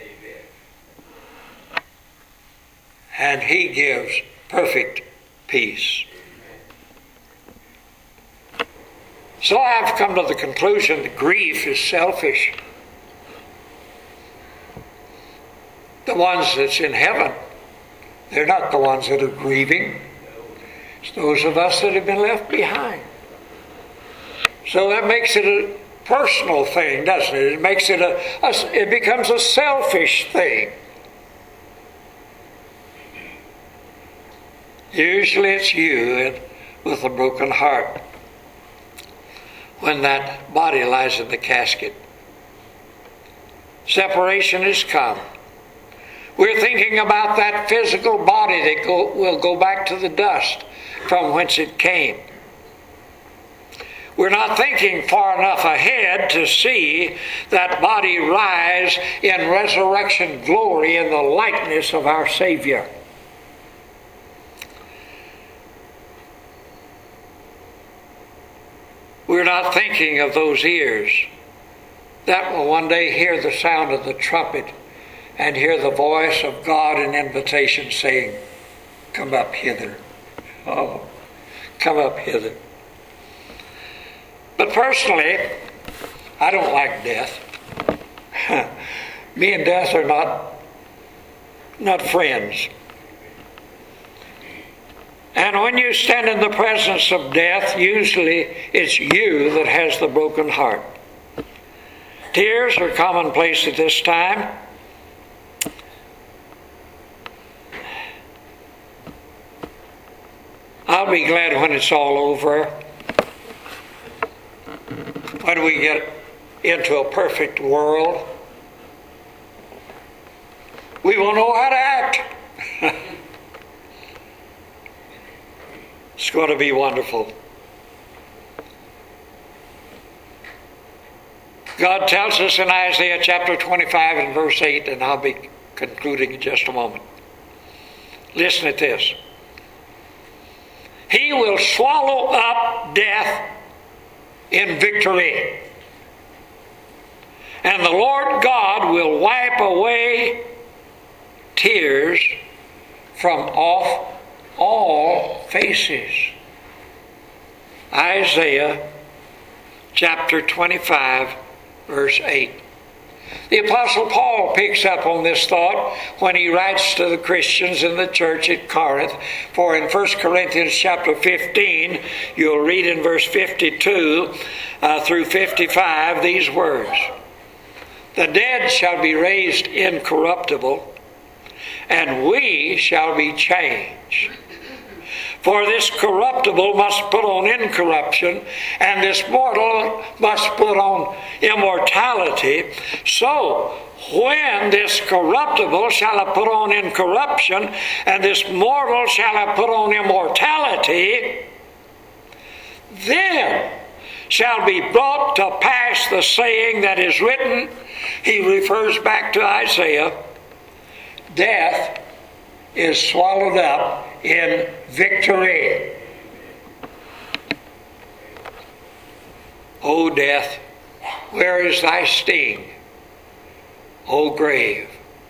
And He gives perfect peace. So I've come to the conclusion that grief is selfish. The ones that's in heaven, they're not the ones that are grieving. It's those of us that have been left behind. So that makes it a personal thing, doesn't it? It makes it it becomes a selfish thing. Usually it's you with a broken heart when that body lies in the casket. Separation has come. We're thinking about that physical body that will go back to the dust from whence it came. We're not thinking far enough ahead to see that body rise in resurrection glory in the likeness of our Savior. We're not thinking of those ears that will one day hear the sound of the trumpet and hear the voice of God in invitation saying, "Come up hither." Oh, come up hither. But personally, I don't like death. Me and death are not friends. And when you stand in the presence of death, usually it's you that has the broken heart. Tears are commonplace at this time. I'll be glad when it's all over. When we get into a perfect world. We will know how to act. It's going to be wonderful. God tells us in Isaiah chapter 25 and verse 8, and I'll be concluding in just a moment. Listen to this. He will swallow up death in victory. And the Lord God will wipe away tears from off all faces. Isaiah chapter 25, verse 8. The Apostle Paul picks up on this thought when he writes to the Christians in the church at Corinth. For in 1 Corinthians chapter 15, you'll read in verse 52 through 55 these words. The dead shall be raised incorruptible, and we shall be changed. For this corruptible must put on incorruption, and this mortal must put on immortality. So, when this corruptible shall have put on incorruption, and this mortal shall have put on immortality, then shall be brought to pass the saying that is written. He refers back to Isaiah. Death is swallowed up in victory. O death, where is thy sting? O grave,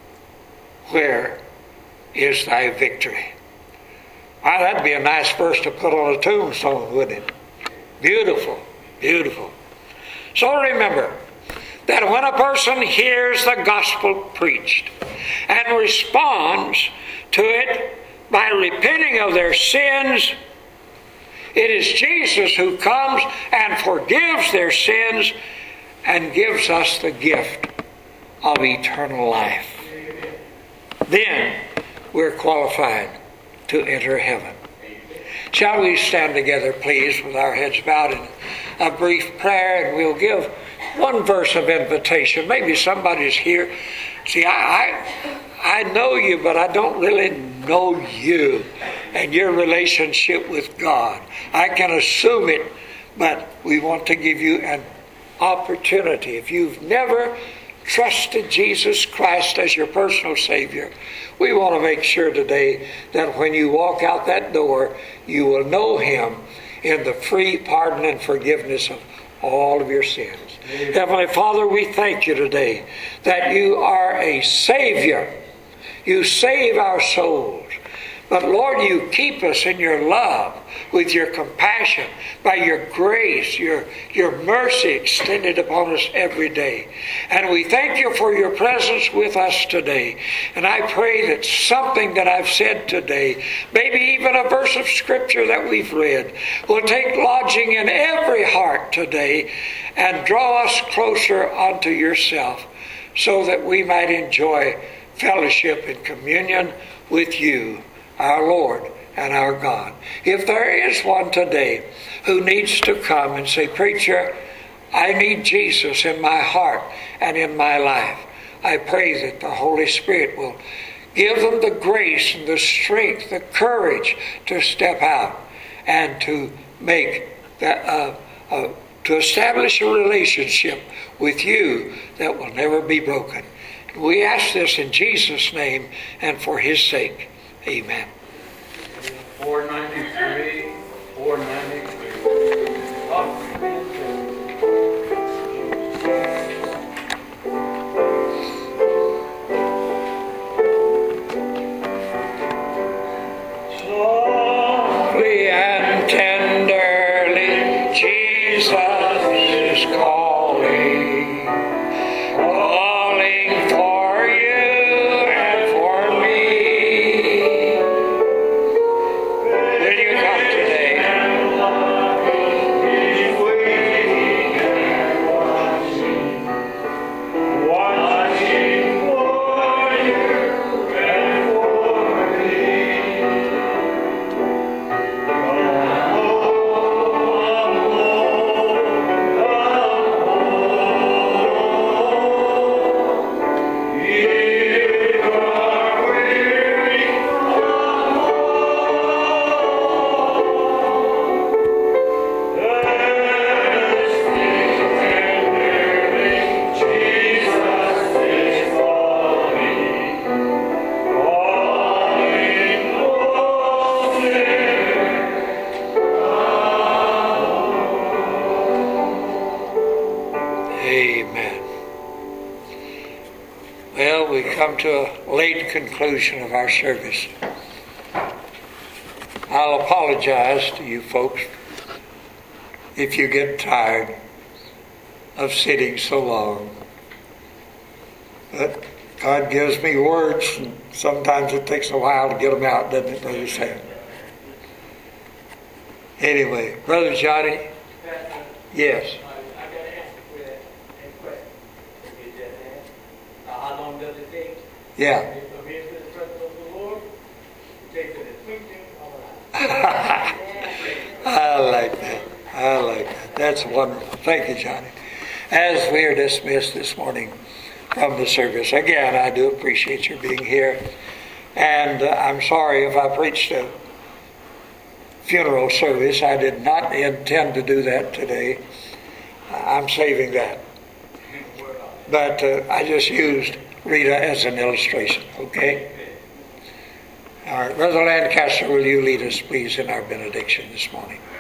where is thy victory? Wow, that'd be a nice verse to put on a tombstone, wouldn't it? Beautiful, beautiful. So remember that when a person hears the gospel preached and responds to it by repenting of their sins, it is Jesus who comes and forgives their sins and gives us the gift of eternal life. Then we're qualified to enter heaven. Shall we stand together, please, with our heads bowed in a brief prayer, and we'll give one verse of invitation. Maybe somebody's here. See, I know you, but I don't really know you and your relationship with God. I can assume it, but we want to give you an opportunity. If you've never trusted Jesus Christ as your personal Savior, we want to make sure today that when you walk out that door, you will know Him in the free pardon and forgiveness of all of your sins. Heavenly Father, we thank you today that you are a Savior. You save our souls. But Lord, you keep us in your love, with your compassion, by your grace, your mercy extended upon us every day. And we thank you for your presence with us today. And I pray that something that I've said today, maybe even a verse of Scripture that we've read, will take lodging in every heart today and draw us closer unto yourself, so that we might enjoy fellowship and communion with you, our Lord and our God. If there is one today who needs to come and say, Preacher, I need Jesus in my heart and in my life, I pray that the Holy Spirit will give them the grace and the strength, the courage to step out and to make that, to establish a relationship with you that will never be broken. We ask this in Jesus' name and for His sake. Amen. 493, 493. Softly and tenderly, Jesus is calling, calling for you and for me. Will you come today? Amen. Well, we come to a late conclusion of our service. I'll apologize to you folks if you get tired of sitting so long. But God gives me words, and sometimes it takes a while to get them out, doesn't it, Brother Sam? Anyway, Brother Johnny? Yes. I got to ask you for that question. Is that asked? How long does it take? Yeah. From here to the presence of the Lord, it takes in a twinkling of an eye. I like that. I like that. That's wonderful. Thank you, Johnny. As we are dismissed this morning from the service, again, I do appreciate your being here. And I'm sorry if I preached a funeral service. I did not intend to do that today. I'm saving that. But I just used Rita as an illustration, okay? All right, Brother Lancaster, will you lead us, please, in our benediction this morning?